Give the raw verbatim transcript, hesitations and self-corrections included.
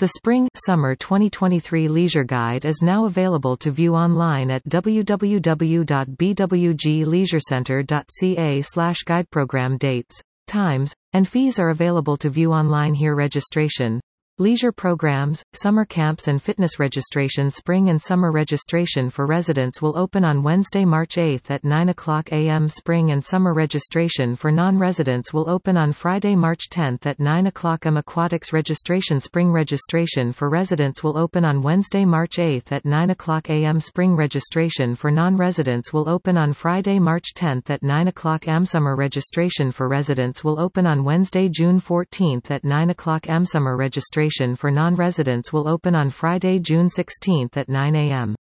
The Spring/Summer twenty twenty-three Leisure Guide is now available to view online at w w w dot b w g leisurecenter dot c a slash guide. Program dates, times, and fees are available to view online here. Registration. Leisure programs, summer camps and fitness registration. Spring and summer registration for residents will open on Wednesday, March eighth at nine o'clock a m Spring and summer registration for non-residents will open on Friday, March tenth at nine o'clock a m Aquatics registration. Spring registration for residents will open on Wednesday, March eighth at nine o'clock a m Spring registration for non-residents will open on Friday, March tenth at nine o'clock a m Summer registration for residents will open on Wednesday, June fourteenth at nine o'clock a m Summer registration for non-residents will open on Friday, June sixteenth at nine a m